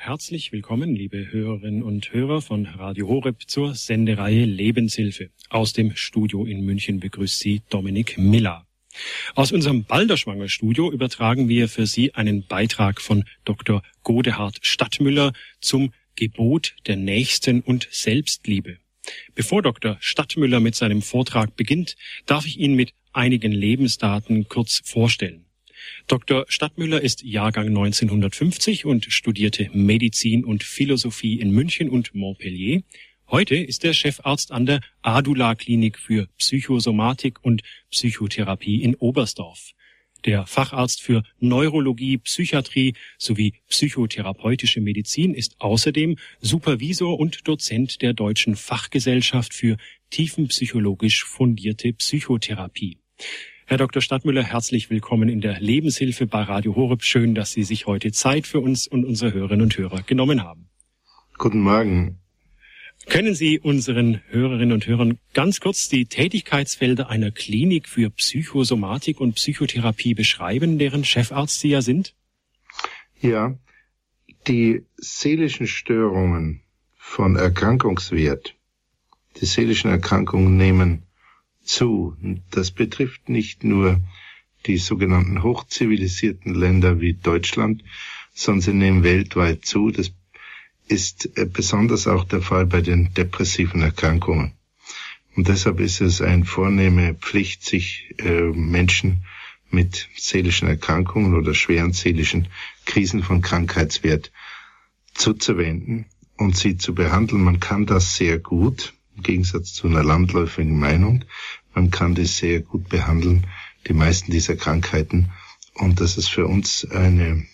Herzlich willkommen, liebe Hörerinnen und Hörer von Radio Horeb zur Sendereihe Lebenshilfe. Aus dem Studio in München begrüßt Sie Dominik Miller. Aus unserem Balderschwanger-Studio übertragen wir für Sie einen Beitrag von Dr. Godehard Stadtmüller zum Gebot der Nächsten- und Selbstliebe. Bevor Dr. Stadtmüller mit seinem Vortrag beginnt, darf ich ihn mit einigen Lebensdaten kurz vorstellen. Dr. Stadtmüller ist Jahrgang 1950 und studierte Medizin und Philosophie in München und Montpellier. Heute ist er Chefarzt an der Adula-Klinik für Psychosomatik und Psychotherapie in Oberstdorf. Der Facharzt für Neurologie, Psychiatrie sowie psychotherapeutische Medizin ist außerdem Supervisor und Dozent der Deutschen Fachgesellschaft für tiefenpsychologisch fundierte Psychotherapie. Herr Dr. Stadtmüller, herzlich willkommen in der Lebenshilfe bei Radio Horeb. Schön, dass Sie sich heute Zeit für uns und unsere Hörerinnen und Hörer genommen haben. Guten Morgen. Können Sie unseren Hörerinnen und Hörern ganz kurz die Tätigkeitsfelder einer Klinik für Psychosomatik und Psychotherapie beschreiben, deren Chefarzt Sie ja sind? Ja, die seelischen Störungen von Erkrankungswert, die seelischen Erkrankungen nehmen zu. Das betrifft nicht nur die sogenannten hochzivilisierten Länder wie Deutschland, sondern sie nehmen weltweit zu. Das ist besonders auch der Fall bei den depressiven Erkrankungen. Und deshalb ist es eine vornehme Pflicht, sich Menschen mit seelischen Erkrankungen oder schweren seelischen Krisen von Krankheitswert zuzuwenden und sie zu behandeln. Man kann das sehr gut, im Gegensatz zu einer landläufigen Meinung. Man kann das sehr gut behandeln, die meisten dieser Krankheiten. Und das ist für uns eine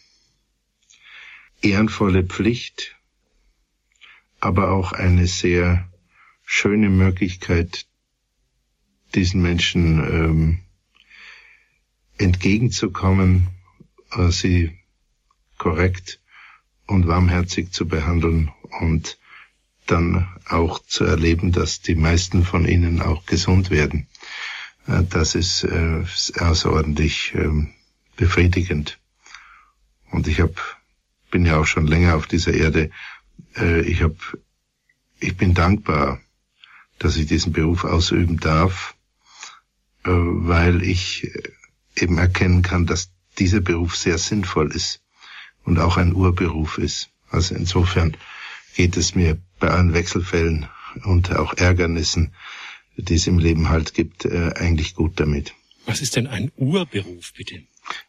ehrenvolle Pflicht, aber auch eine sehr schöne Möglichkeit, diesen Menschen entgegenzukommen, sie korrekt und warmherzig zu behandeln und dann auch zu erleben, dass die meisten von ihnen auch gesund werden. Das ist außerordentlich befriedigend. Und ich bin ja auch schon länger auf dieser Erde. Ich bin dankbar, dass ich diesen Beruf ausüben darf, weil ich eben erkennen kann, dass dieser Beruf sehr sinnvoll ist und auch ein Urberuf ist. Also insofern geht es mir bei allen Wechselfällen und auch Ärgernissen, die es im Leben halt gibt, eigentlich gut damit. Was ist denn ein Urberuf, bitte?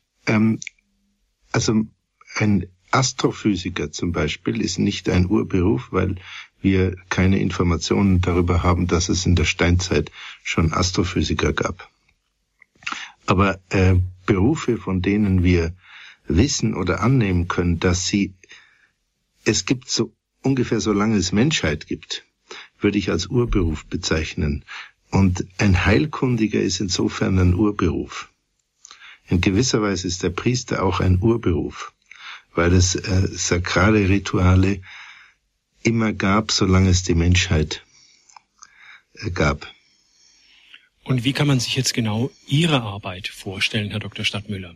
Also ein Astrophysiker zum Beispiel ist nicht ein Urberuf, weil wir keine Informationen darüber haben, dass es in der Steinzeit schon Astrophysiker gab. Aber Berufe, von denen wir wissen oder annehmen können, dass es gibt so ungefähr so lange es Menschheit gibt, würde ich als Urberuf bezeichnen. Und ein Heilkundiger ist insofern ein Urberuf. In gewisser Weise ist der Priester auch ein Urberuf, weil es sakrale Rituale immer gab, solange es die Menschheit gab. Und wie kann man sich jetzt genau Ihre Arbeit vorstellen, Herr Dr. Stadtmüller?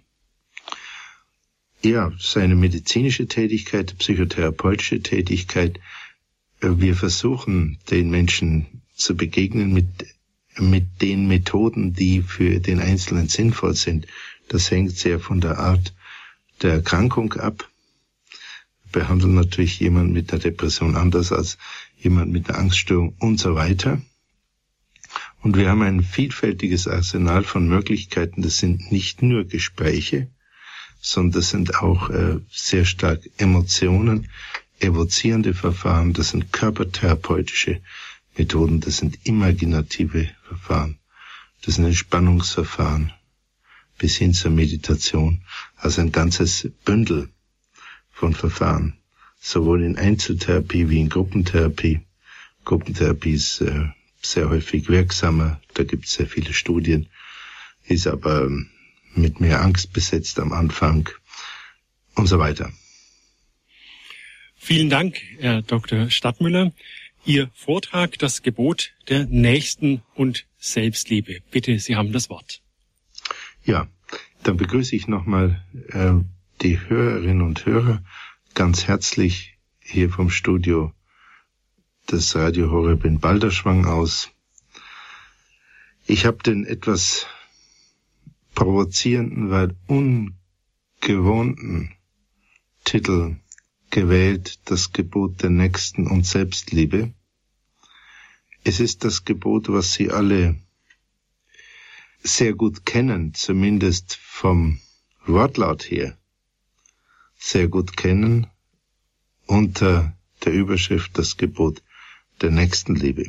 Ja, seine medizinische Tätigkeit, psychotherapeutische Tätigkeit. Wir versuchen, den Menschen zu begegnen mit den Methoden, die für den Einzelnen sinnvoll sind. Das hängt sehr von der Art der Erkrankung ab. Wir behandeln natürlich jemanden mit einer Depression anders als jemand mit einer Angststörung und so weiter. Und wir haben ein vielfältiges Arsenal von Möglichkeiten. Das sind nicht nur Gespräche, sondern das sind auch sehr stark Emotionen, evozierende Verfahren, das sind körpertherapeutische Methoden, das sind imaginative Verfahren, das sind Entspannungsverfahren bis hin zur Meditation, also ein ganzes Bündel von Verfahren, sowohl in Einzeltherapie wie in Gruppentherapie. Gruppentherapie ist sehr häufig wirksamer, da gibt es sehr viele Studien, ist aber mit mehr Angst besetzt am Anfang und so weiter. Vielen Dank, Herr Dr. Stadtmüller. Ihr Vortrag, das Gebot der Nächsten- und Selbstliebe. Bitte, Sie haben das Wort. Ja, dann begrüße ich nochmal die Hörerinnen und Hörer ganz herzlich hier vom Studio des Radio Horeb in Balderschwang aus. Ich habe den etwas provozierenden, weil ungewohnten Titel gewählt, das Gebot der Nächsten und Selbstliebe. Es ist das Gebot, was Sie alle sehr gut kennen, zumindest vom Wortlaut her, sehr gut kennen, unter der Überschrift das Gebot der Nächstenliebe.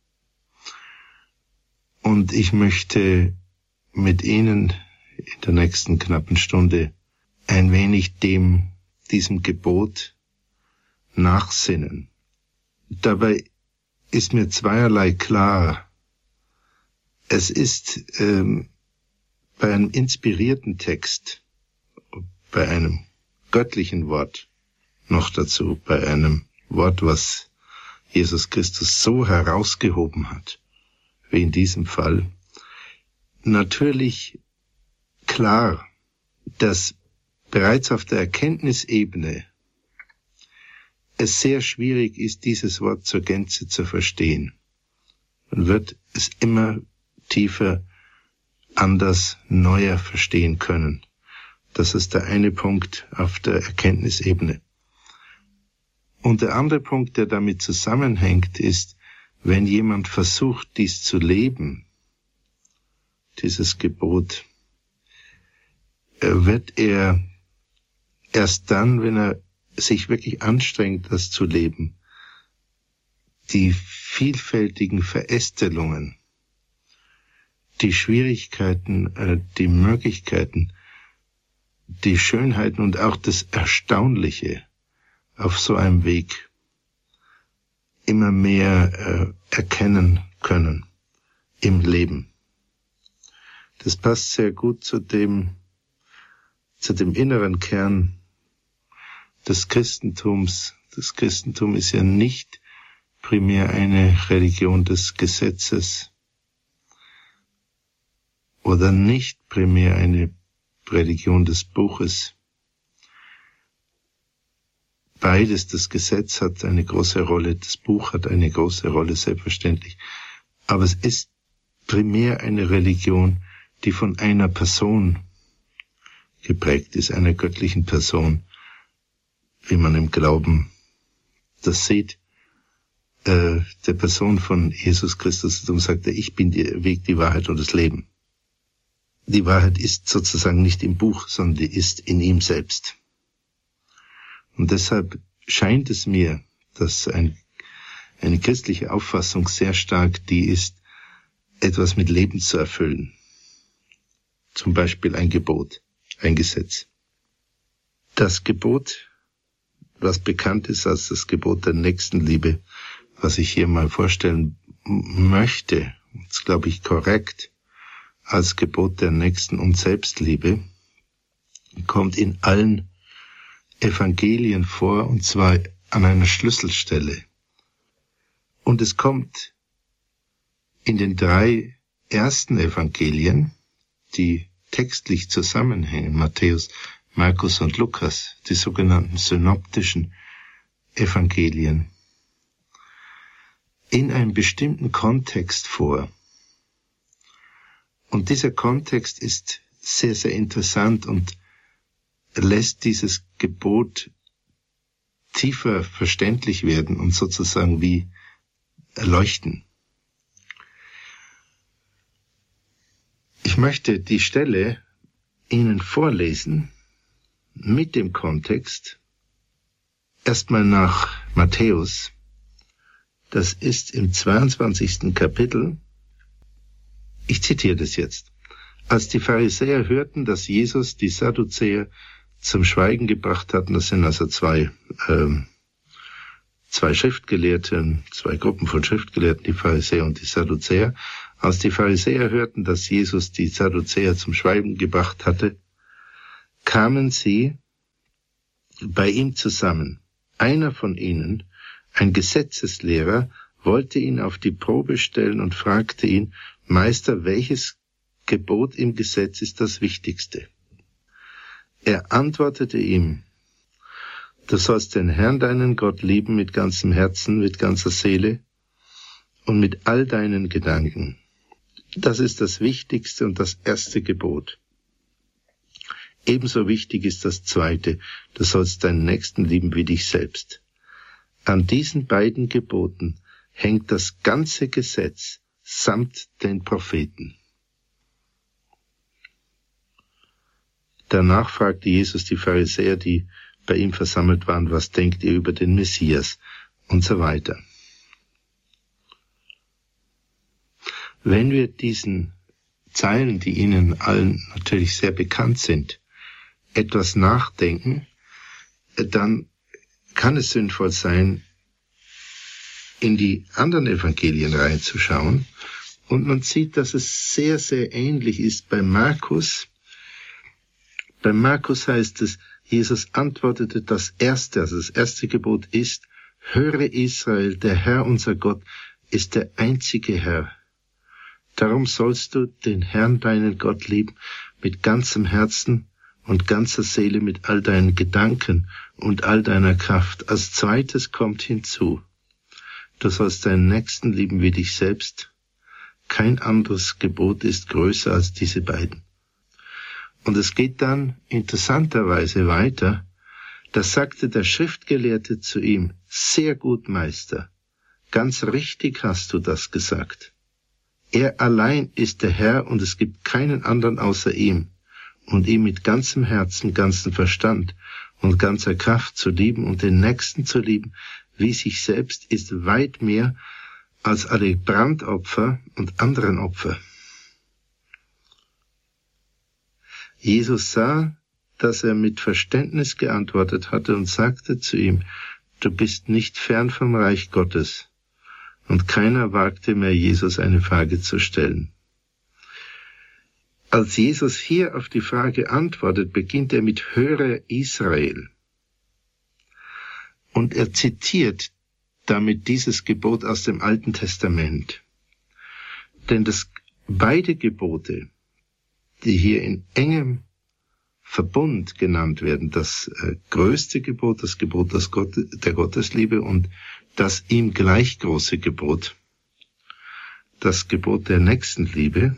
Und ich möchte mit Ihnen in der nächsten knappen Stunde ein wenig diesem Gebot nachsinnen. Dabei ist mir zweierlei klar. Es ist bei einem inspirierten Text, bei einem göttlichen Wort, noch dazu bei einem Wort, was Jesus Christus so herausgehoben hat, wie in diesem Fall, natürlich klar, dass bereits auf der Erkenntnisebene es sehr schwierig ist, dieses Wort zur Gänze zu verstehen. Man wird es immer tiefer, anders, neuer verstehen können. Das ist der eine Punkt auf der Erkenntnisebene. Und der andere Punkt, der damit zusammenhängt, ist, wenn jemand versucht, dies zu leben, dieses Gebot, wird er erst dann, wenn er sich wirklich anstrengt, das zu leben, die vielfältigen Verästelungen, die Schwierigkeiten, die Möglichkeiten, die Schönheiten und auch das Erstaunliche auf so einem Weg immer mehr erkennen können im Leben. Das passt sehr gut zu dem inneren Kern des Christentums. Das Christentum ist ja nicht primär eine Religion des Gesetzes oder nicht primär eine Religion des Buches. Beides, das Gesetz hat eine große Rolle, das Buch hat eine große Rolle, selbstverständlich. Aber es ist primär eine Religion, die von einer Person geprägt ist, einer göttlichen Person, wie man im Glauben das sieht, der Person von Jesus Christus. Darum sagt er, ich bin der Weg, die Wahrheit und das Leben. Die Wahrheit ist sozusagen nicht im Buch, sondern die ist in ihm selbst. Und deshalb scheint es mir, dass eine christliche Auffassung sehr stark die ist, etwas mit Leben zu erfüllen. Zum Beispiel ein Gebot, ein Gesetz. Das Gebot, was bekannt ist als das Gebot der Nächstenliebe, was ich hier mal vorstellen möchte, ist, glaube ich, korrekt, als Gebot der Nächsten- und Selbstliebe, kommt in allen Evangelien vor, und zwar an einer Schlüsselstelle. Und es kommt in den 3 ersten Evangelien, die textlich zusammenhängen, Matthäus, Markus und Lukas, die sogenannten synoptischen Evangelien, in einem bestimmten Kontext vor. Und dieser Kontext ist sehr, sehr interessant und lässt dieses Gebot tiefer verständlich werden und sozusagen wie erleuchten. Ich möchte die Stelle Ihnen vorlesen mit dem Kontext. Erstmal nach Matthäus. Das ist im 22. Kapitel. Ich zitiere das jetzt. Als die Pharisäer hörten, dass Jesus die Sadduzäer zum Schweigen gebracht hatten, das sind also zwei Schriftgelehrte, 2 Gruppen von Schriftgelehrten, die Pharisäer und die Sadduzäer. Als die Pharisäer hörten, dass Jesus die Sadduzäer zum Schweigen gebracht hatte, kamen sie bei ihm zusammen. Einer von ihnen, ein Gesetzeslehrer, wollte ihn auf die Probe stellen und fragte ihn, Meister, welches Gebot im Gesetz ist das wichtigste? Er antwortete ihm, Du sollst den Herrn, deinen Gott, lieben mit ganzem Herzen, mit ganzer Seele und mit all deinen Gedanken. Das ist das wichtigste und das erste Gebot. Ebenso wichtig ist das zweite, du sollst deinen Nächsten lieben wie dich selbst. An diesen beiden Geboten hängt das ganze Gesetz samt den Propheten. Danach fragte Jesus die Pharisäer, die bei ihm versammelt waren, was denkt ihr über den Messias und so weiter. Wenn wir diesen Zeilen, die Ihnen allen natürlich sehr bekannt sind, etwas nachdenken, dann kann es sinnvoll sein, in die anderen Evangelien reinzuschauen. Und man sieht, dass es sehr, sehr ähnlich ist bei Markus. Bei Markus heißt es, Jesus antwortete das erste Gebot ist, höre Israel, der Herr unser Gott ist der einzige Herr. Darum sollst du den Herrn, deinen Gott, lieben mit ganzem Herzen und ganzer Seele, mit all deinen Gedanken und all deiner Kraft. Als zweites kommt hinzu, du sollst deinen Nächsten lieben wie dich selbst. Kein anderes Gebot ist größer als diese beiden. Und es geht dann interessanterweise weiter. Da sagte der Schriftgelehrte zu ihm, sehr gut, Meister, ganz richtig hast du das gesagt. Er allein ist der Herr und es gibt keinen anderen außer ihm. Und ihm mit ganzem Herzen, ganzem Verstand und ganzer Kraft zu lieben und den Nächsten zu lieben, wie sich selbst, ist weit mehr als alle Brandopfer und anderen Opfer. Jesus sah, dass er mit Verständnis geantwortet hatte und sagte zu ihm, du bist nicht fern vom Reich Gottes. Und keiner wagte mehr, Jesus eine Frage zu stellen. Als Jesus hier auf die Frage antwortet, beginnt er mit Höre Israel. Und er zitiert damit dieses Gebot aus dem Alten Testament. Denn beide Gebote, die hier in engem Verbund genannt werden, das größte Gebot, das Gebot der Gottesliebe und das ihm gleich große Gebot, das Gebot der Nächstenliebe,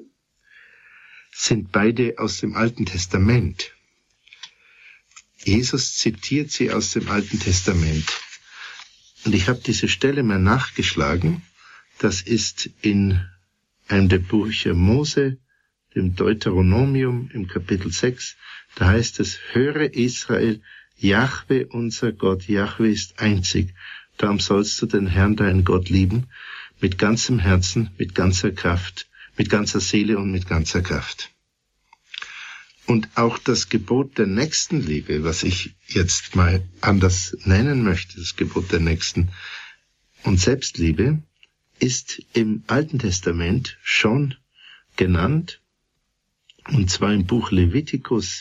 sind beide aus dem Alten Testament. Jesus zitiert sie aus dem Alten Testament. Und ich habe diese Stelle mal nachgeschlagen. Das ist in einem der Bücher Mose, dem Deuteronomium im Kapitel 6. Da heißt es, höre Israel, Jahwe unser Gott, Jahwe ist einzig. Darum sollst du den Herrn, deinen Gott, lieben, mit ganzem Herzen, mit ganzer Kraft, mit ganzer Seele und mit ganzer Kraft. Und auch das Gebot der Nächstenliebe, was ich jetzt mal anders nennen möchte, das Gebot der Nächsten und Selbstliebe, ist im Alten Testament schon genannt, und zwar im Buch Levitikus.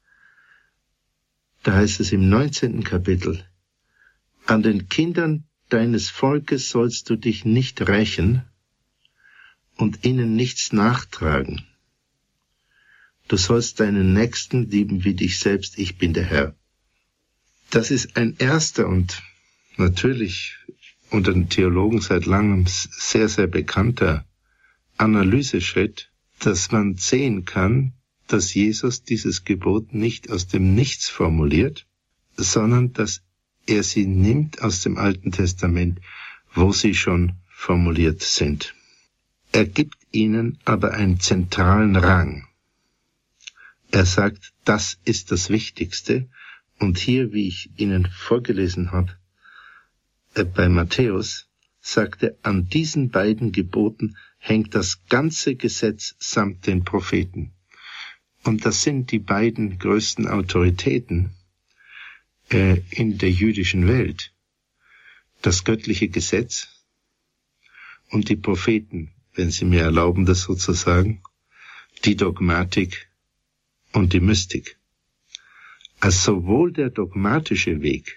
Da heißt es im 19. Kapitel, an den Kindern deines Volkes sollst du dich nicht rächen und ihnen nichts nachtragen. Du sollst deinen Nächsten lieben wie dich selbst, ich bin der Herr. Das ist ein erster und natürlich unter den Theologen seit langem sehr, sehr bekannter Analyseschritt, dass man sehen kann, dass Jesus dieses Gebot nicht aus dem Nichts formuliert, sondern dass er sie nimmt aus dem Alten Testament, wo sie schon formuliert sind. Er gibt ihnen aber einen zentralen Rang. Er sagt, das ist das Wichtigste. Und hier, wie ich Ihnen vorgelesen habe, bei Matthäus, sagt er, an diesen beiden Geboten hängt das ganze Gesetz samt den Propheten. Und das sind die beiden größten Autoritäten in der jüdischen Welt. Das göttliche Gesetz und die Propheten, wenn Sie mir erlauben, das so zu sagen, die Dogmatik und die Mystik. Also sowohl der dogmatische Weg,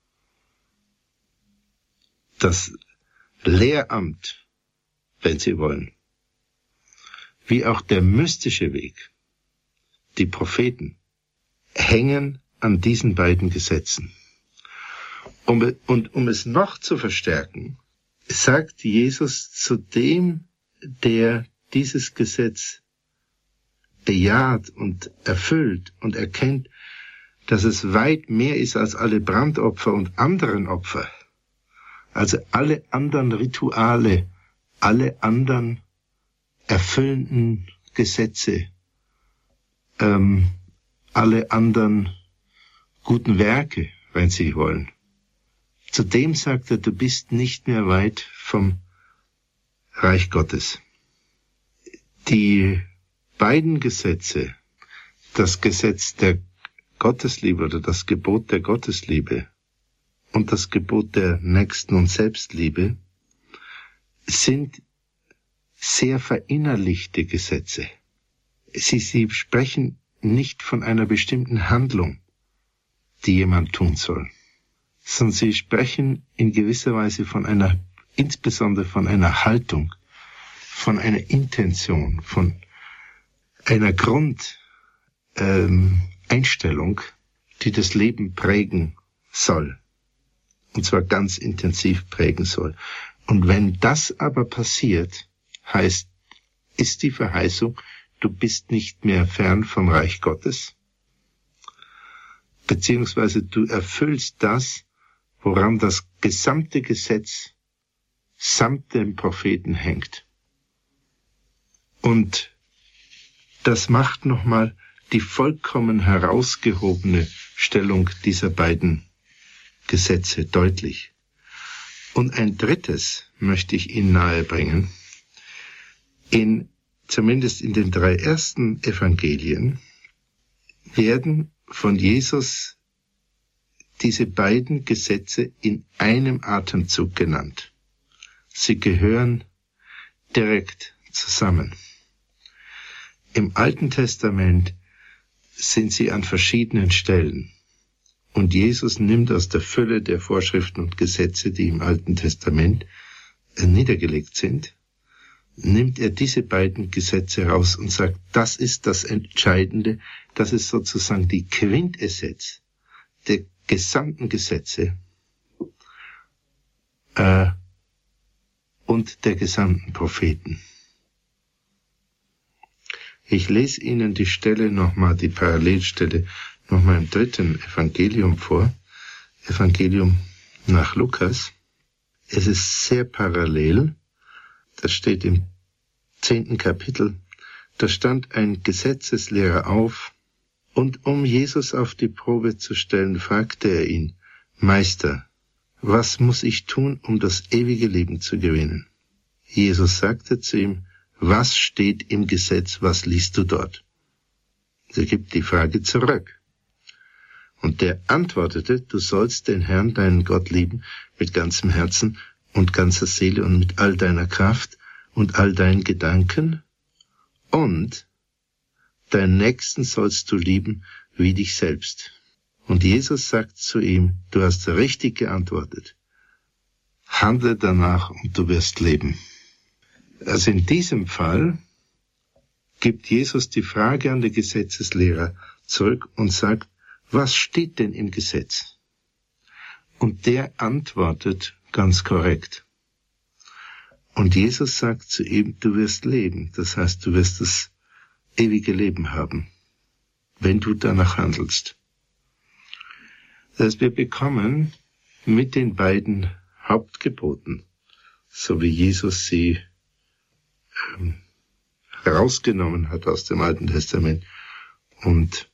das Lehramt, wenn Sie wollen, wie auch der mystische Weg, die Propheten, hängen an diesen beiden Gesetzen. Um es noch zu verstärken, sagt Jesus zu dem, der dieses Gesetz bejaht und erfüllt und erkennt, dass es weit mehr ist als alle Brandopfer und anderen Opfer. Also alle anderen Rituale, alle anderen erfüllenden Gesetze, alle anderen guten Werke, wenn Sie wollen. Zudem sagt er, du bist nicht mehr weit vom Reich Gottes. Die beiden Gesetze, das Gesetz der Gottesliebe oder das Gebot der Gottesliebe und das Gebot der Nächsten- und Selbstliebe, sind sehr verinnerlichte Gesetze. Sie sprechen nicht von einer bestimmten Handlung, die jemand tun soll, sondern sie sprechen in gewisser Weise insbesondere von einer Haltung, von einer Intention, von einer Grundeinstellung, die das Leben prägen soll. Und zwar ganz intensiv prägen soll. Und wenn das aber passiert, ist die Verheißung, du bist nicht mehr fern vom Reich Gottes, beziehungsweise du erfüllst das, woran das gesamte Gesetz samt dem Propheten hängt. Und das macht nochmal die vollkommen herausgehobene Stellung dieser beiden Gesetze deutlich. Und ein drittes möchte ich Ihnen nahebringen. Zumindest in den 3 ersten Evangelien werden von Jesus diese beiden Gesetze in einem Atemzug genannt. Sie gehören direkt zusammen. Im Alten Testament sind sie an verschiedenen Stellen. Und Jesus nimmt aus der Fülle der Vorschriften und Gesetze, die im Alten Testament niedergelegt sind, nimmt er diese beiden Gesetze raus und sagt, das ist das Entscheidende, das ist sozusagen die Quintessenz der gesamten Gesetze und der gesamten Propheten. Ich lese Ihnen die Stelle nochmal, die Parallelstelle, nochmal im 3. Evangelium vor, Evangelium nach Lukas. Es ist sehr parallel. Das steht im 10. Kapitel. Da stand ein Gesetzeslehrer auf, und um Jesus auf die Probe zu stellen, fragte er ihn, Meister, was muss ich tun, um das ewige Leben zu gewinnen? Jesus sagte zu ihm, was steht im Gesetz, was liest du dort? Er gibt die Frage zurück. Und der antwortete, du sollst den Herrn, deinen Gott, lieben mit ganzem Herzen und ganzer Seele und mit all deiner Kraft und all deinen Gedanken, und deinen Nächsten sollst du lieben wie dich selbst. Und Jesus sagt zu ihm, du hast richtig geantwortet. Handle danach und du wirst leben. Also in diesem Fall gibt Jesus die Frage an den Gesetzeslehrer zurück und sagt, was steht denn im Gesetz? Und der antwortet ganz korrekt. Und Jesus sagt zu ihm, du wirst leben. Das heißt, du wirst das ewige Leben haben, wenn du danach handelst. Das heißt, wir bekommen mit den beiden Hauptgeboten, so wie Jesus sie herausgenommen hat aus dem Alten Testament und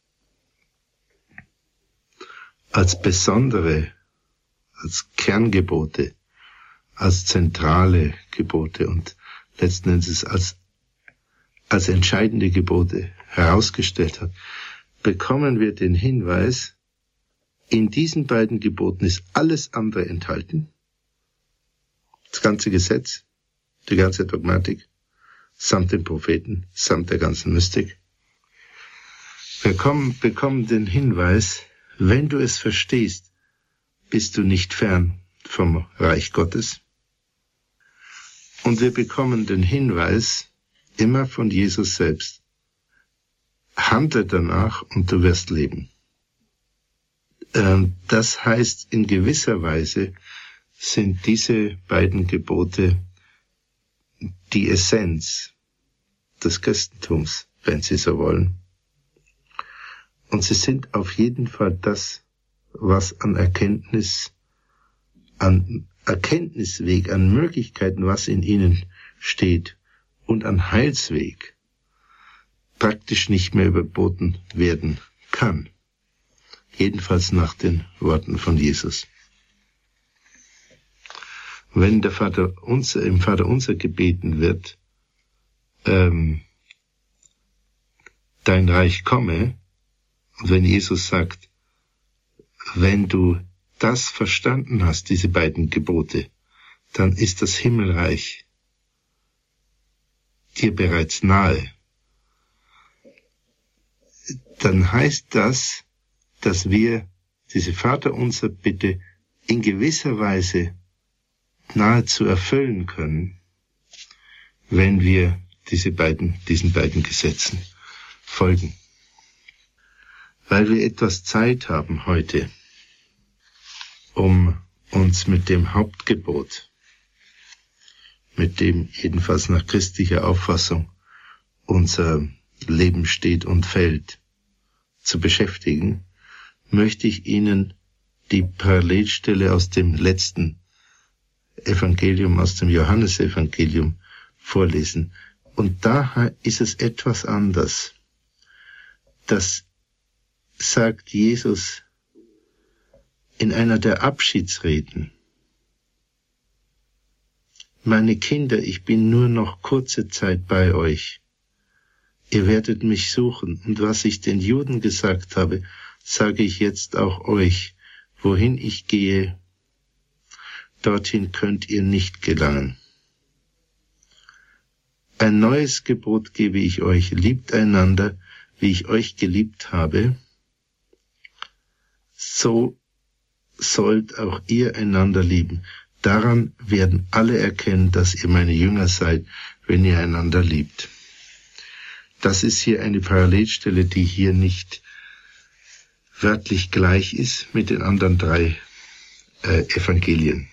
als besondere, als Kerngebote, als zentrale Gebote und letzten Endes als entscheidende Gebote herausgestellt hat, bekommen wir den Hinweis, in diesen beiden Geboten ist alles andere enthalten. Das ganze Gesetz, die ganze Dogmatik, samt den Propheten, samt der ganzen Mystik. Wir bekommen den Hinweis, wenn du es verstehst, bist du nicht fern vom Reich Gottes. Und wir bekommen den Hinweis, immer von Jesus selbst, handle danach und du wirst leben. Das heißt, in gewisser Weise sind diese beiden Gebote die Essenz des Christentums, wenn Sie so wollen. Und sie sind auf jeden Fall das, was an Erkenntnisweg, an Möglichkeiten, was in ihnen steht, und an Heilsweg praktisch nicht mehr überboten werden kann. Jedenfalls nach den Worten von Jesus. Wenn im Vaterunser gebeten wird, dein Reich komme, und wenn Jesus sagt, wenn du das verstanden hast, diese beiden Gebote, dann ist das Himmelreich dir bereits nahe. Dann heißt das, dass wir diese Vaterunser Bitte in gewisser Weise nahezu erfüllen können, wenn wir diesen beiden Gesetzen folgen. Weil wir etwas Zeit haben heute, um uns mit dem Hauptgebot, mit dem jedenfalls nach christlicher Auffassung unser Leben steht und fällt, zu beschäftigen, möchte ich Ihnen die Parallelstelle aus dem letzten Evangelium, aus dem Johannesevangelium vorlesen. Und da ist es etwas anders. Das sagt Jesus in einer der Abschiedsreden. Meine Kinder, ich bin nur noch kurze Zeit bei euch. Ihr werdet mich suchen, und was ich den Juden gesagt habe, sage ich jetzt auch euch. Wohin ich gehe, dorthin könnt ihr nicht gelangen. Ein neues Gebot gebe ich euch, liebt einander, wie ich euch geliebt habe. So sollt auch ihr einander lieben. Daran werden alle erkennen, dass ihr meine Jünger seid, wenn ihr einander liebt. Das ist hier eine Parallelstelle, die hier nicht wörtlich gleich ist mit den anderen drei Evangelien.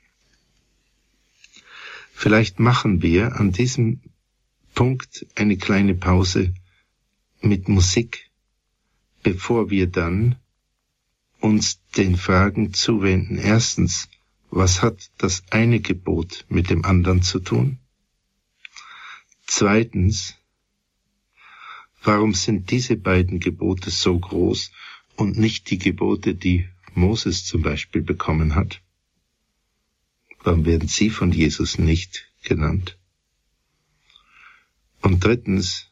Vielleicht machen wir an diesem Punkt eine kleine Pause mit Musik, bevor wir dann uns den Fragen zuwenden. Erstens, was hat das eine Gebot mit dem anderen zu tun? Zweitens, warum sind diese beiden Gebote so groß und nicht die Gebote, die Moses zum Beispiel bekommen hat? Warum werden sie von Jesus nicht genannt? Und drittens,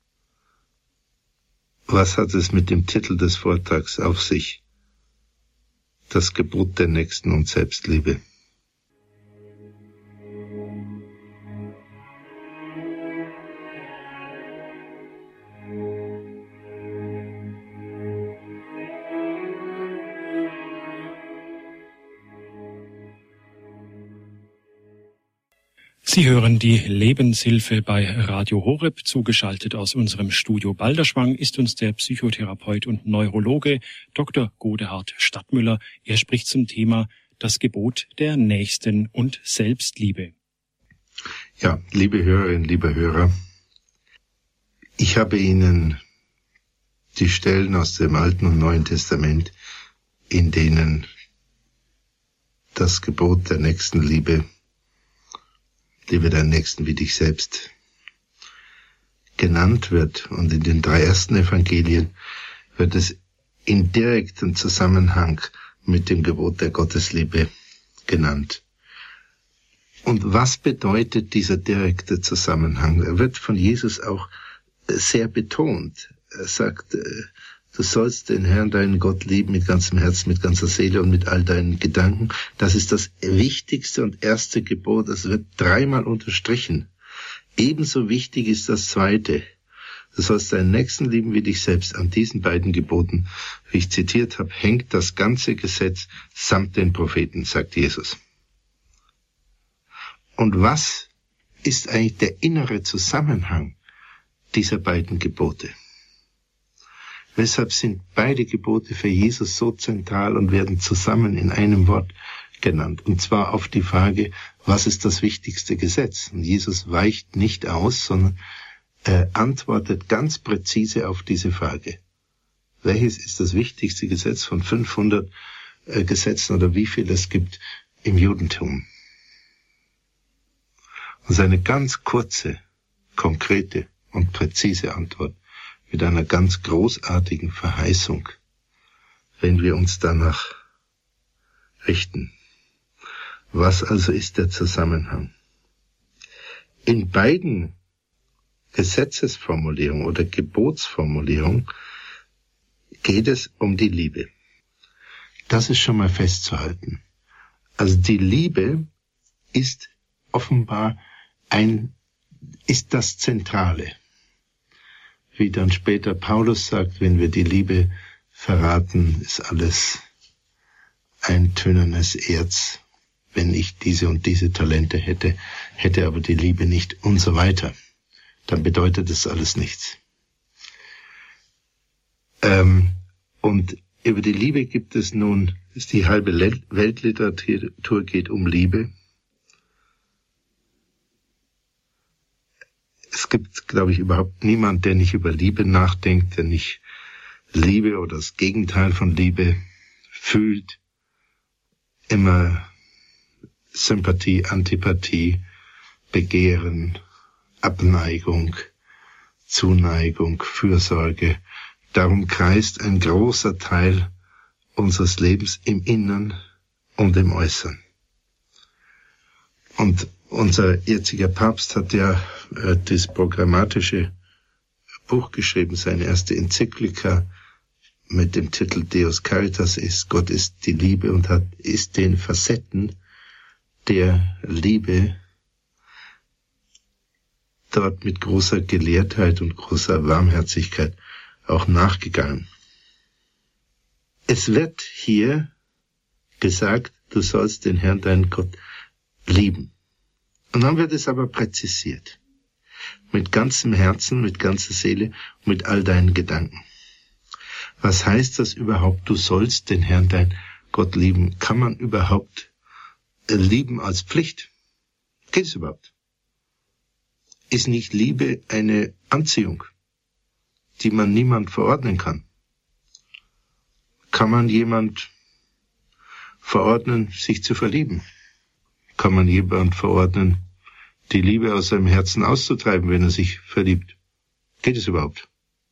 was hat es mit dem Titel des Vortrags auf sich? Das Gebot der Nächsten und Selbstliebe. Sie hören die Lebenshilfe bei Radio Horeb. Zugeschaltet aus unserem Studio Balderschwang ist uns der Psychotherapeut und Neurologe Dr. Godehard Stadtmüller. Er spricht zum Thema das Gebot der Nächsten und Selbstliebe. Ja, liebe Hörerinnen, liebe Hörer, ich habe Ihnen die Stellen aus dem Alten und Neuen Testament, in denen das Gebot der Nächstenliebe, liebe deinen Nächsten wie dich selbst, genannt wird. Und in den drei ersten Evangelien wird es in direktem Zusammenhang mit dem Gebot der Gottesliebe genannt. Und was bedeutet dieser direkte Zusammenhang? Er wird von Jesus auch sehr betont. Er sagt, du sollst den Herrn, deinen Gott, lieben mit ganzem Herzen, mit ganzer Seele und mit all deinen Gedanken. Das ist das wichtigste und erste Gebot. Das wird dreimal unterstrichen. Ebenso wichtig ist das zweite. Du sollst deinen Nächsten lieben wie dich selbst. An diesen beiden Geboten, wie ich zitiert habe, hängt das ganze Gesetz samt den Propheten, sagt Jesus. Und was ist eigentlich der innere Zusammenhang dieser beiden Gebote? Weshalb sind beide Gebote für Jesus so zentral und werden zusammen in einem Wort genannt? Und zwar auf die Frage, was ist das wichtigste Gesetz? Und Jesus weicht nicht aus, sondern antwortet ganz präzise auf diese Frage. Welches ist das wichtigste Gesetz von 500 Gesetzen oder wie viel es gibt im Judentum? Und seine ganz kurze, konkrete und präzise Antwort mit einer ganz großartigen Verheißung, wenn wir uns danach richten. Was also ist der Zusammenhang? In beiden Gesetzesformulierungen oder Gebotsformulierungen geht es um die Liebe. Das ist schon mal festzuhalten. Also die Liebe ist offenbar ist das Zentrale. Wie dann später Paulus sagt, wenn wir die Liebe verraten, ist alles ein tönernes Erz. Wenn ich diese und diese Talente hätte aber die Liebe nicht und so weiter. Dann bedeutet das alles nichts. Und über die Liebe gibt es nun, die halbe Weltliteratur geht um Liebe. Es gibt, glaube ich, überhaupt niemand, der nicht über Liebe nachdenkt, der nicht Liebe oder das Gegenteil von Liebe fühlt. Immer Sympathie, Antipathie, Begehren, Abneigung, Zuneigung, Fürsorge. Darum kreist ein großer Teil unseres Lebens im Innern und im Äußern. Und unser jetziger Papst hat ja das programmatische Buch geschrieben, seine erste Enzyklika mit dem Titel Deus Caritas ist, Gott ist die Liebe, und ist den Facetten der Liebe dort mit großer Gelehrtheit und großer Warmherzigkeit auch nachgegangen. Es wird hier gesagt, du sollst den Herrn, deinen Gott, lieben. Und dann wird es aber präzisiert. Mit ganzem Herzen, mit ganzer Seele, mit all deinen Gedanken. Was heißt das überhaupt? Du sollst den Herrn, dein Gott, lieben. Kann man überhaupt lieben als Pflicht? Geht es überhaupt? Ist nicht Liebe eine Anziehung, die man niemand verordnen kann? Kann man jemand verordnen, sich zu verlieben? Kann man jemand verordnen, die Liebe aus seinem Herzen auszutreiben, wenn er sich verliebt? Geht es überhaupt?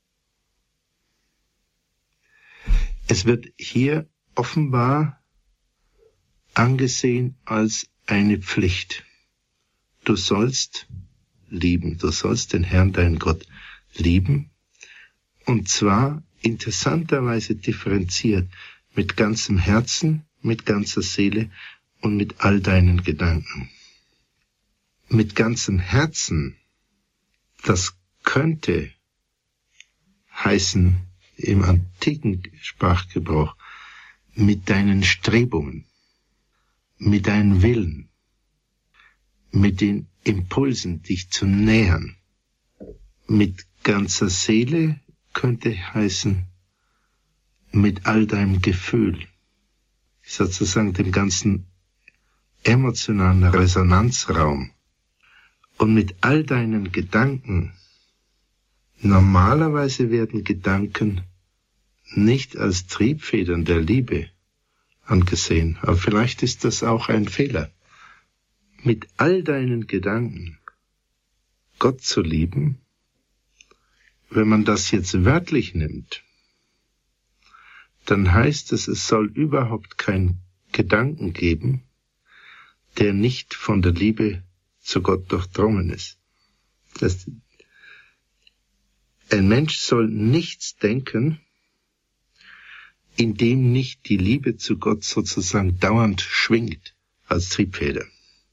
Es wird hier offenbar angesehen als eine Pflicht. Du sollst lieben, du sollst den Herrn, deinen Gott, lieben, und zwar interessanterweise differenziert mit ganzem Herzen, mit ganzer Seele und mit all deinen Gedanken. Mit ganzem Herzen, das könnte heißen im antiken Sprachgebrauch, mit deinen Strebungen, mit deinem Willen, mit den Impulsen, dich zu nähern. Mit ganzer Seele könnte heißen, mit all deinem Gefühl, sozusagen dem ganzen emotionalen Resonanzraum. Und mit all deinen Gedanken, normalerweise werden Gedanken nicht als Triebfedern der Liebe angesehen, aber vielleicht ist das auch ein Fehler. Mit all deinen Gedanken Gott zu lieben, wenn man das jetzt wörtlich nimmt, dann heißt es, es soll überhaupt keinen Gedanken geben, der nicht von der Liebe zu Gott durchdrungen ist. Ein Mensch soll nichts denken, in dem nicht die Liebe zu Gott sozusagen dauernd schwingt als Triebfeder.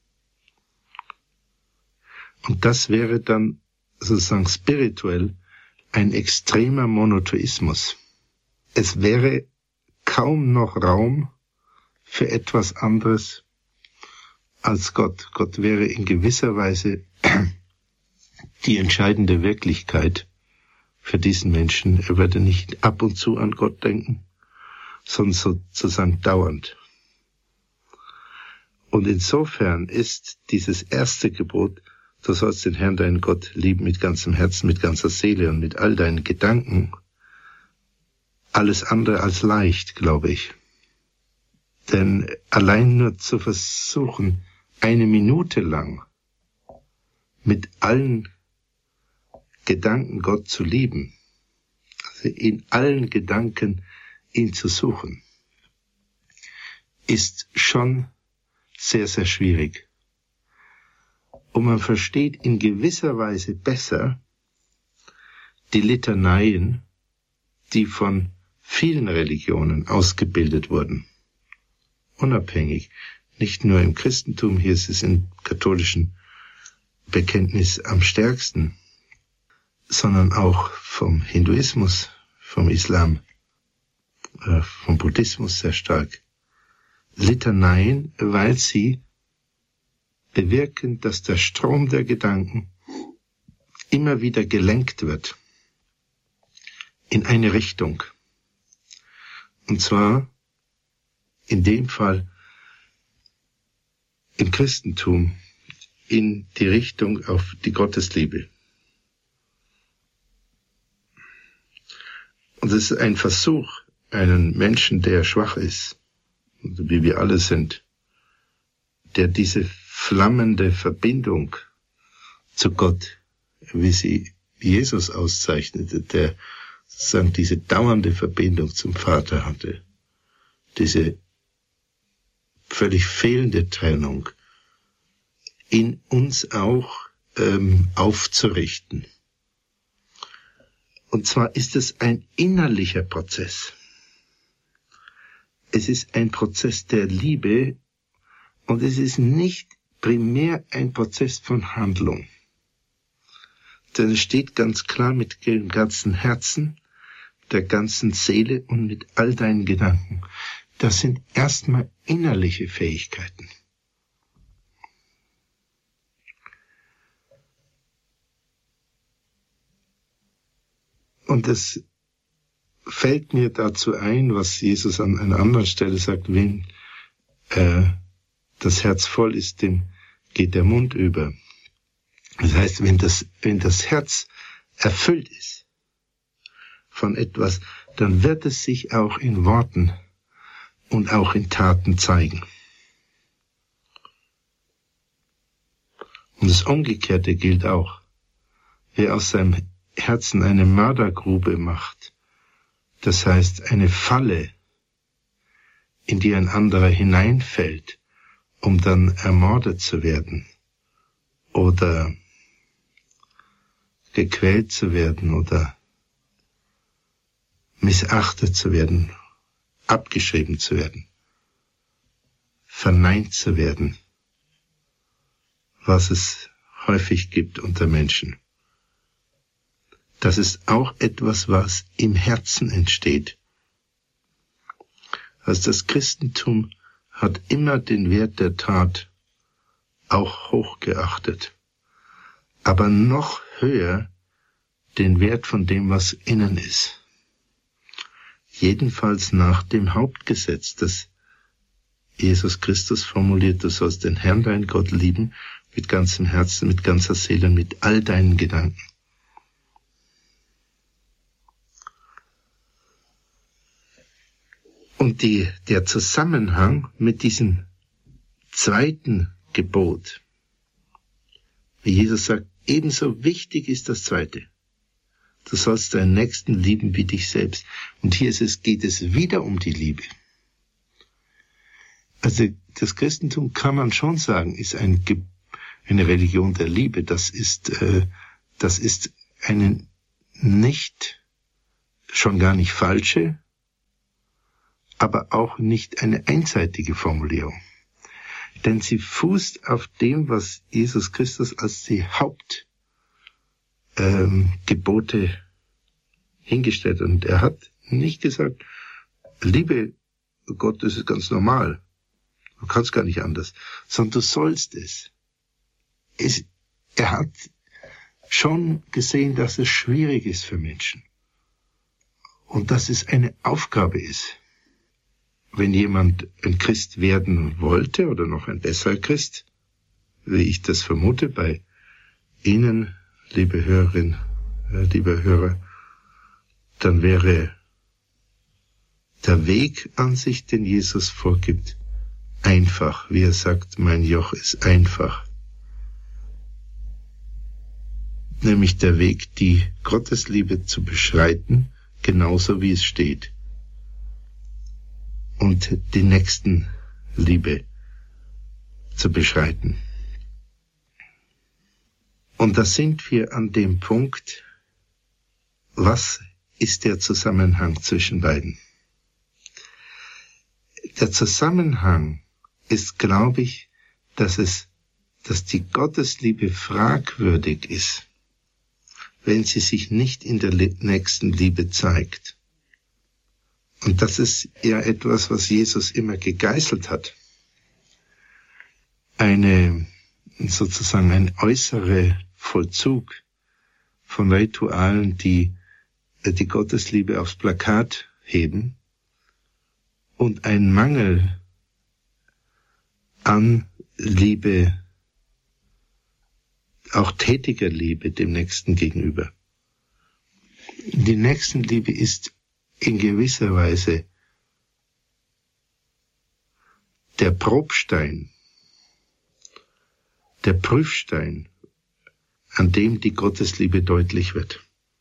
Und das wäre dann sozusagen spirituell ein extremer Monotheismus. Es wäre kaum noch Raum für etwas anderes als Gott. Gott wäre in gewisser Weise die entscheidende Wirklichkeit für diesen Menschen. Er würde nicht ab und zu an Gott denken, sondern sozusagen dauernd. Und insofern ist dieses erste Gebot, du sollst den Herrn, deinen Gott, lieben mit ganzem Herzen, mit ganzer Seele und mit all deinen Gedanken, alles andere als leicht, glaube ich. Denn allein nur zu versuchen, eine Minute lang mit allen Gedanken Gott zu lieben, also in allen Gedanken ihn zu suchen, ist schon sehr, sehr schwierig. Und man versteht in gewisser Weise besser die Litaneien, die von vielen Religionen ausgebildet wurden. Unabhängig. Nicht nur im Christentum, hier ist es im katholischen Bekenntnis am stärksten, sondern auch vom Hinduismus, vom Islam, vom Buddhismus sehr stark. Litaneien, weil sie bewirken, dass der Strom der Gedanken immer wieder gelenkt wird in eine Richtung. Und zwar in dem Fall im Christentum in die Richtung auf die Gottesliebe. Und es ist ein Versuch, einen Menschen, der schwach ist, wie wir alle sind, der diese flammende Verbindung zu Gott, wie sie Jesus auszeichnete, der sozusagen diese dauernde Verbindung zum Vater hatte, diese völlig fehlende Trennung, in uns auch aufzurichten. Und zwar ist es ein innerlicher Prozess. Es ist ein Prozess der Liebe und es ist nicht primär ein Prozess von Handlung. Denn es steht ganz klar mit dem ganzen Herzen, der ganzen Seele und mit all deinen Gedanken. Das sind erstmal innerliche Fähigkeiten. Und es fällt mir dazu ein, was Jesus an einer anderen Stelle sagt, wenn das Herz voll ist, dem geht der Mund über. Das heißt, wenn das Herz erfüllt ist von etwas, dann wird es sich auch in Worten und auch in Taten zeigen. Und das Umgekehrte gilt auch. Wer aus seinem Herzen eine Mördergrube macht, das heißt eine Falle, in die ein anderer hineinfällt, um dann ermordet zu werden oder gequält zu werden oder missachtet zu werden, abgeschrieben zu werden, verneint zu werden, was es häufig gibt unter Menschen. Das ist auch etwas, was im Herzen entsteht. Also das Christentum hat immer den Wert der Tat auch hochgeachtet, aber noch höher den Wert von dem, was innen ist. Jedenfalls nach dem Hauptgesetz, das Jesus Christus formuliert, du sollst den Herrn, deinen Gott, lieben mit ganzem Herzen, mit ganzer Seele und mit all deinen Gedanken. Und der Zusammenhang mit diesem zweiten Gebot, wie Jesus sagt, ebenso wichtig ist das zweite. Du sollst deinen Nächsten lieben wie dich selbst. Und hier geht es wieder um die Liebe. Also das Christentum, kann man schon sagen, ist eine Religion der Liebe. Das ist eine schon gar nicht falsche, aber auch nicht eine einseitige Formulierung. Denn sie fußt auf dem, was Jesus Christus als die Hauptgebote hingestellt hat. Und er hat nicht gesagt, liebe Gott, das ist ganz normal. Du kannst gar nicht anders. Sondern du sollst es. Er hat schon gesehen, dass es schwierig ist für Menschen und dass es eine Aufgabe ist. Wenn jemand ein Christ werden wollte oder noch ein besserer Christ, wie ich das vermute bei Ihnen, liebe Hörerin, lieber Hörer, dann wäre der Weg an sich, den Jesus vorgibt, einfach. Wie er sagt, mein Joch ist einfach. Nämlich der Weg, die Gottesliebe zu beschreiten, genauso wie es steht. Und die Nächstenliebe zu beschreiten. Und da sind wir an dem Punkt, was ist der Zusammenhang zwischen beiden? Der Zusammenhang ist, glaube ich, dass die Gottesliebe fragwürdig ist, wenn sie sich nicht in der Nächstenliebe zeigt. Und das ist ja etwas, was Jesus immer gegeißelt hat. Sozusagen ein äußerer Vollzug von Ritualen, die die Gottesliebe aufs Plakat heben, und ein Mangel an Liebe, auch tätiger Liebe dem Nächsten gegenüber. Die Nächstenliebe ist in gewisser Weise der Probstein, der Prüfstein, an dem die Gottesliebe deutlich wird.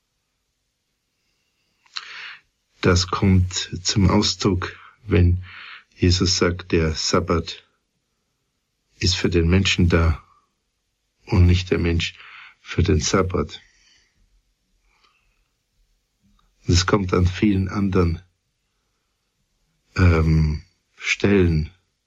Das kommt zum Ausdruck, wenn Jesus sagt, der Sabbat ist für den Menschen da und nicht der Mensch für den Sabbat. Es kommt an vielen anderen Stellen,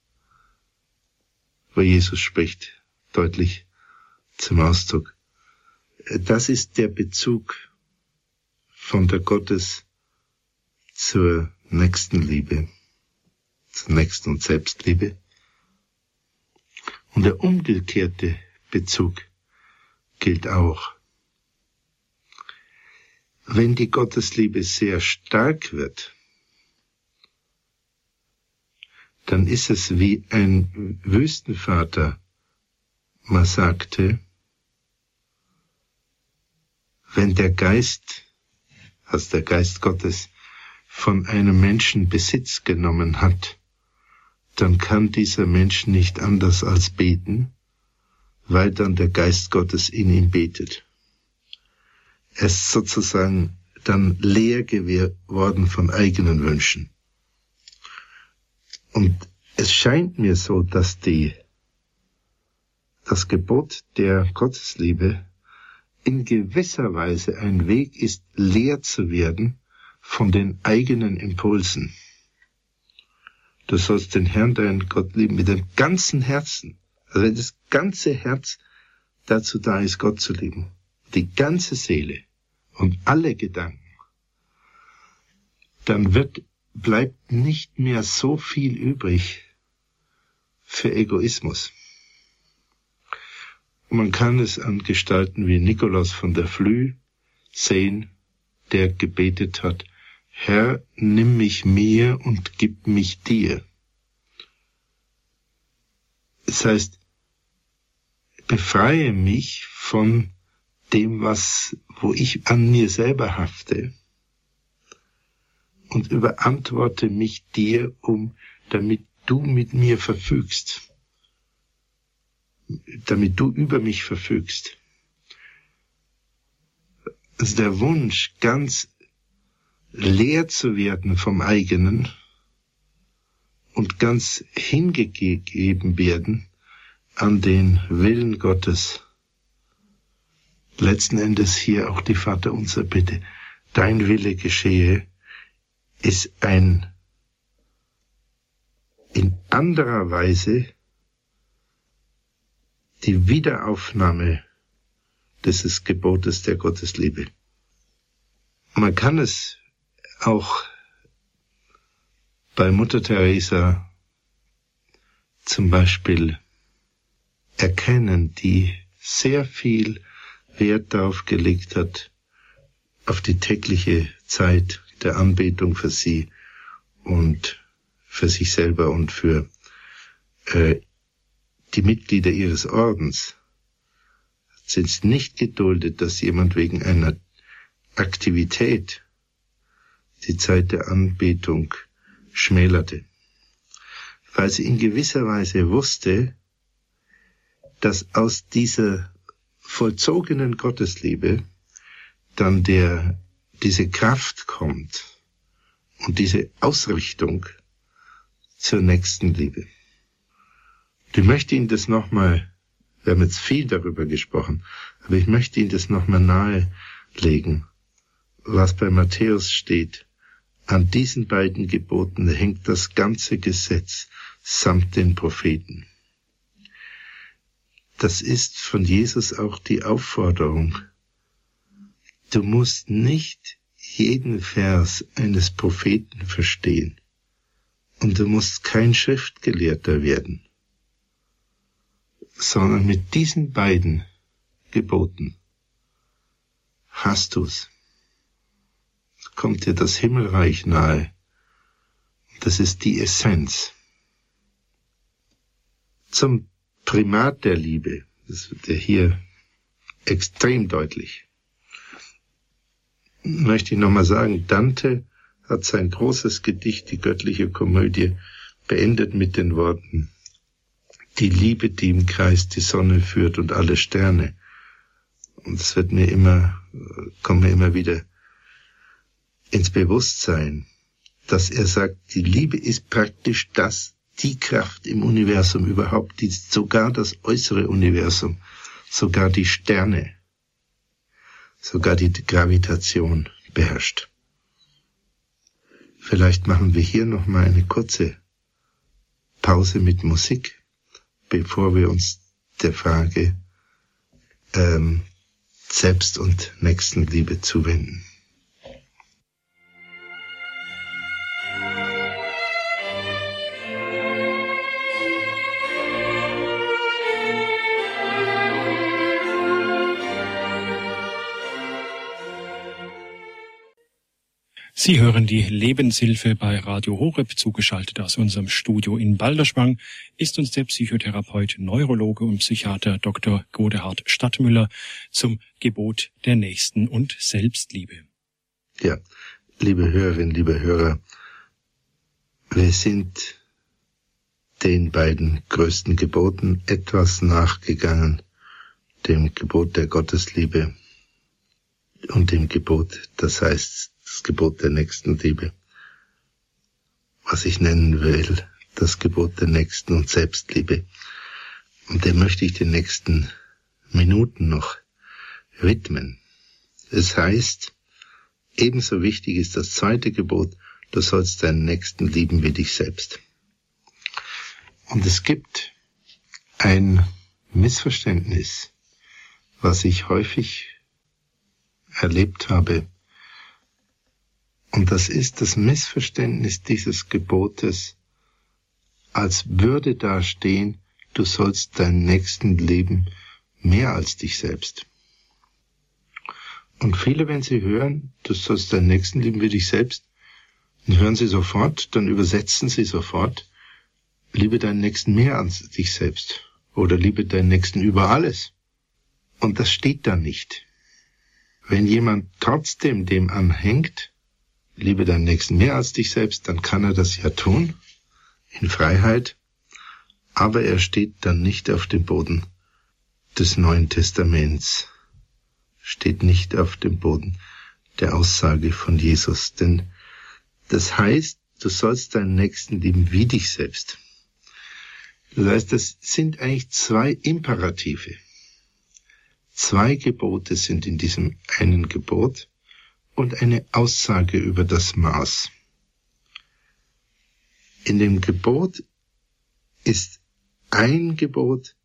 wo Jesus spricht, deutlich zum Ausdruck. Das ist der Bezug von der Gottes zur Nächstenliebe, zur Nächsten- und Selbstliebe. Und der umgekehrte Bezug gilt auch. Wenn die Gottesliebe sehr stark wird, dann ist es wie ein Wüstenvater mal sagte, wenn der Geist, also der Geist Gottes, von einem Menschen Besitz genommen hat, dann kann dieser Mensch nicht anders als beten, weil dann der Geist Gottes in ihm betet. Er ist sozusagen dann leer geworden von eigenen Wünschen. Und es scheint mir so, dass das Gebot der Gottesliebe in gewisser Weise ein Weg ist, leer zu werden von den eigenen Impulsen. Du sollst den Herrn, deinen Gott, lieben mit dem ganzen Herzen. Also wenn das ganze Herz dazu da ist, Gott zu lieben, die ganze Seele und alle Gedanken, dann bleibt nicht mehr so viel übrig für Egoismus. Man kann es an Gestalten wie Nikolaus von der Flüe sehen, der gebetet hat, Herr, nimm mich mir und gib mich dir. Das heißt, befreie mich von dem, wo ich an mir selber hafte, und überantworte mich dir, damit du mit mir verfügst, damit du über mich verfügst. Also der Wunsch, ganz leer zu werden vom eigenen und ganz hingegeben werden an den Willen Gottes. Letzten Endes hier auch die Vaterunser Bitte, dein Wille geschehe, ist in anderer Weise die Wiederaufnahme dieses Gebotes der Gottesliebe. Man kann es auch bei Mutter Teresa zum Beispiel erkennen, die sehr viel Wert darauf gelegt hat, auf die tägliche Zeit der Anbetung für sie und für sich selber und für die Mitglieder ihres Ordens, sind es nicht geduldet, dass jemand wegen einer Aktivität die Zeit der Anbetung schmälerte, weil sie in gewisser Weise wusste, dass aus dieser vollzogenen Gottesliebe dann diese Kraft kommt und diese Ausrichtung zur Nächstenliebe. Ich möchte Ihnen das nochmal, wir haben jetzt viel darüber gesprochen, aber ich möchte Ihnen das nochmal nahelegen, was bei Matthäus steht. An diesen beiden Geboten hängt das ganze Gesetz samt den Propheten. Das ist von Jesus auch die Aufforderung. Du musst nicht jeden Vers eines Propheten verstehen und du musst kein Schriftgelehrter werden, sondern mit diesen beiden Geboten hast du's. Kommt dir das Himmelreich nahe. Das ist die Essenz. Zum Primat der Liebe, das wird ja hier extrem deutlich, möchte ich nochmal sagen, Dante hat sein großes Gedicht, die göttliche Komödie, beendet mit den Worten: Die Liebe, die im Kreis die Sonne führt und alle Sterne. Und es kommt mir immer wieder ins Bewusstsein, dass er sagt, die Liebe ist praktisch die Kraft im Universum überhaupt, die sogar das äußere Universum, sogar die Sterne, sogar die Gravitation beherrscht. Vielleicht machen wir hier noch mal eine kurze Pause mit Musik, bevor wir uns der Frage Selbst- und Nächstenliebe zuwenden. Sie hören die Lebenshilfe bei Radio Horeb. Zugeschaltet aus unserem Studio in Balderschwang ist uns der Psychotherapeut, Neurologe und Psychiater Dr. Godehard Stadtmüller zum Gebot der Nächsten- und Selbstliebe. Ja, liebe Hörerinnen, liebe Hörer, wir sind den beiden größten Geboten etwas nachgegangen, dem Gebot der Gottesliebe und dem Gebot, das heißt das Gebot der Nächstenliebe, was ich nennen will, das Gebot der Nächsten- und Selbstliebe. Und dem möchte ich die nächsten Minuten noch widmen. Es heißt, ebenso wichtig ist das zweite Gebot, du sollst deinen Nächsten lieben wie dich selbst. Und es gibt ein Missverständnis, was ich häufig erlebt habe. Und das ist das Missverständnis dieses Gebotes, als würde da stehen, du sollst deinen Nächsten lieben mehr als dich selbst. Und viele, wenn sie hören, du sollst deinen Nächsten lieben wie dich selbst, dann hören sie sofort, dann übersetzen sie sofort, liebe deinen Nächsten mehr als dich selbst oder liebe deinen Nächsten über alles. Und das steht da nicht. Wenn jemand trotzdem dem anhängt, liebe deinen Nächsten mehr als dich selbst, dann kann er das ja tun, in Freiheit, aber er steht dann nicht auf dem Boden des Neuen Testaments, steht nicht auf dem Boden der Aussage von Jesus, denn das heißt, du sollst deinen Nächsten lieben wie dich selbst. Das heißt, das sind eigentlich zwei Imperative. Zwei Gebote sind in diesem einen Gebot und eine Aussage über das Maß. In dem Gebot ist ein Gebot,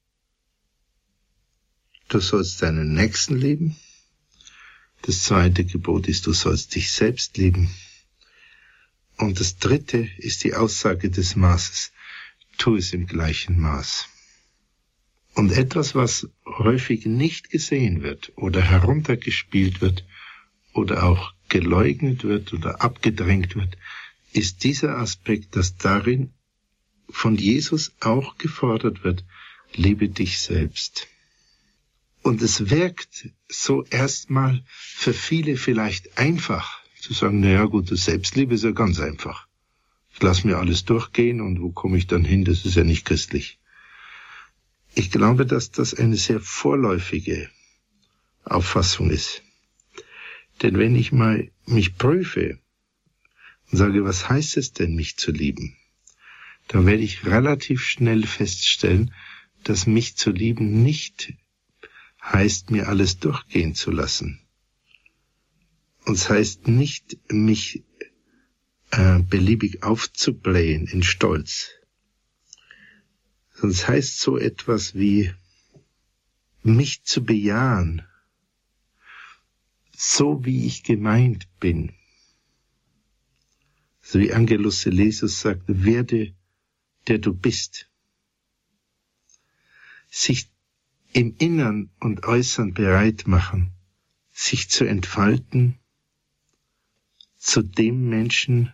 du sollst deinen Nächsten lieben. Das zweite Gebot ist, du sollst dich selbst lieben. Und das dritte ist die Aussage des Maßes, tu es im gleichen Maß. Und etwas, was häufig nicht gesehen wird oder heruntergespielt wird oder auch geleugnet wird oder abgedrängt wird, ist dieser Aspekt, dass darin von Jesus auch gefordert wird, liebe dich selbst. Und es wirkt so erstmal für viele vielleicht einfach, zu sagen, naja gut, das Selbstliebe ist ja ganz einfach. Ich lasse mir alles durchgehen und wo komme ich dann hin, das ist ja nicht christlich. Ich glaube, dass das eine sehr vorläufige Auffassung ist. Denn wenn ich mal mich prüfe und sage, was heißt es denn, mich zu lieben, dann werde ich relativ schnell feststellen, dass mich zu lieben nicht heißt, mir alles durchgehen zu lassen. Und es heißt nicht, mich beliebig aufzublähen in Stolz. Sondern es heißt so etwas wie, mich zu bejahen, so wie ich gemeint bin. So wie Angelus Silesius sagt, werde, der du bist. Sich im Innern und Äußern bereit machen, sich zu entfalten zu dem Menschen,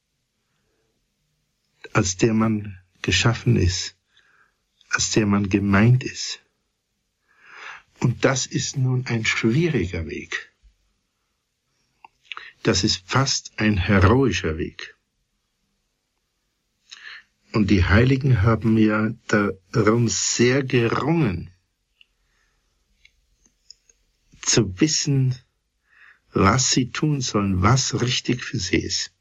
als der man geschaffen ist, als der man gemeint ist. Und das ist nun ein schwieriger Weg. Das ist fast ein heroischer Weg. Und die Heiligen haben ja darum sehr gerungen, zu wissen, was sie tun sollen, was richtig für sie ist.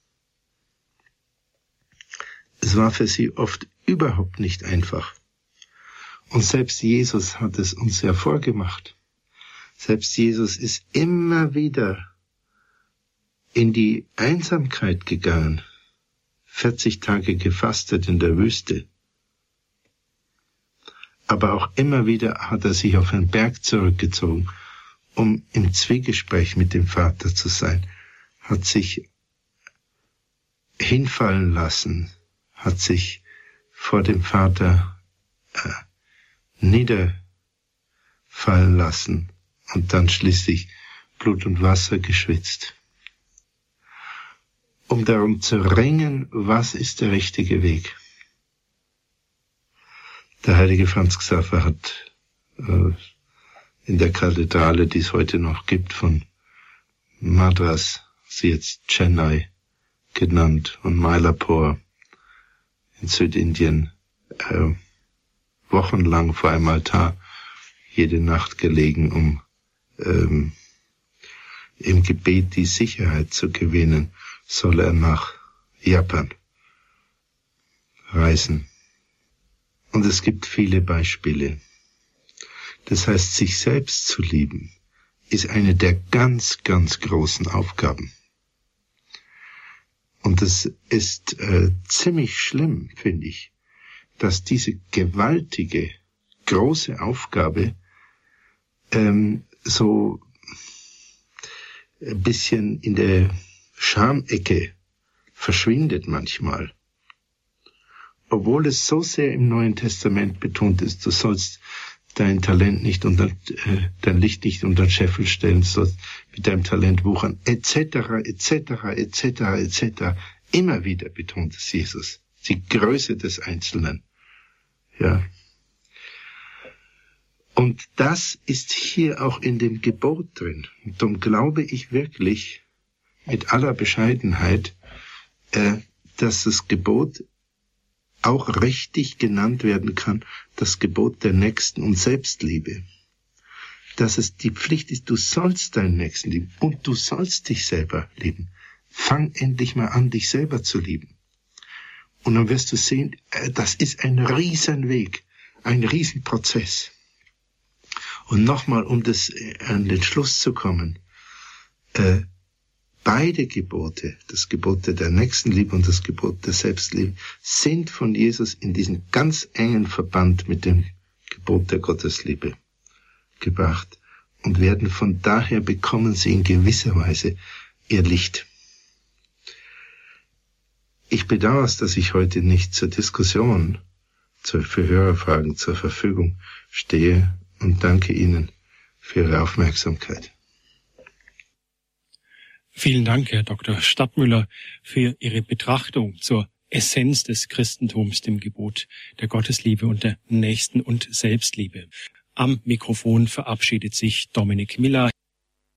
Es war für sie oft überhaupt nicht einfach. Und selbst Jesus hat es uns ja vorgemacht. Selbst Jesus ist immer wieder in die Einsamkeit gegangen, 40 Tage gefastet in der Wüste. Aber auch immer wieder hat er sich auf einen Berg zurückgezogen, um im Zwiegespräch mit dem Vater zu sein, hat sich hinfallen lassen, hat sich vor dem Vater niederfallen lassen und dann schließlich Blut und Wasser geschwitzt. Um darum zu ringen, was ist der richtige Weg. Der heilige Franz Xaver hat in der Kathedrale, die es heute noch gibt, von Madras, sie jetzt Chennai genannt, und Mylapore in Südindien, wochenlang vor einem Altar jede Nacht gelegen, um im Gebet die Sicherheit zu gewinnen, soll er nach Japan reisen. Und es gibt viele Beispiele. Das heißt, sich selbst zu lieben, ist eine der ganz, ganz großen Aufgaben. Und es ist ziemlich schlimm, finde ich, dass diese gewaltige, große Aufgabe so ein bisschen in der Schamecke verschwindet manchmal. Obwohl es so sehr im Neuen Testament betont ist, du sollst dein Talent nicht unter, dein Licht nicht unter den Scheffel stellen, sollst mit deinem Talent wuchern, etc., etc., etc., etc. Immer wieder betont es Jesus. Die Größe des Einzelnen. Ja. Und das ist hier auch in dem Gebot drin. Und darum glaube ich wirklich, mit aller Bescheidenheit, dass das Gebot auch richtig genannt werden kann, das Gebot der Nächsten- und Selbstliebe. Dass es die Pflicht ist, du sollst deinen Nächsten lieben und du sollst dich selber lieben. Fang endlich mal an, dich selber zu lieben. Und dann wirst du sehen, das ist ein Riesenweg, ein Riesenprozess. Und nochmal, um das an den Schluss zu kommen, beide Gebote, das Gebot der Nächstenliebe und das Gebot der Selbstliebe, sind von Jesus in diesen ganz engen Verband mit dem Gebot der Gottesliebe gebracht und werden von daher, bekommen sie in gewisser Weise ihr Licht. Ich bedauere es, dass ich heute nicht zur Diskussion für Hörerfragen zur Verfügung stehe und danke Ihnen für Ihre Aufmerksamkeit. Vielen Dank, Herr Dr. Stadtmüller, für Ihre Betrachtung zur Essenz des Christentums, dem Gebot der Gottesliebe und der Nächsten- und Selbstliebe. Am Mikrofon verabschiedet sich Dominik Miller.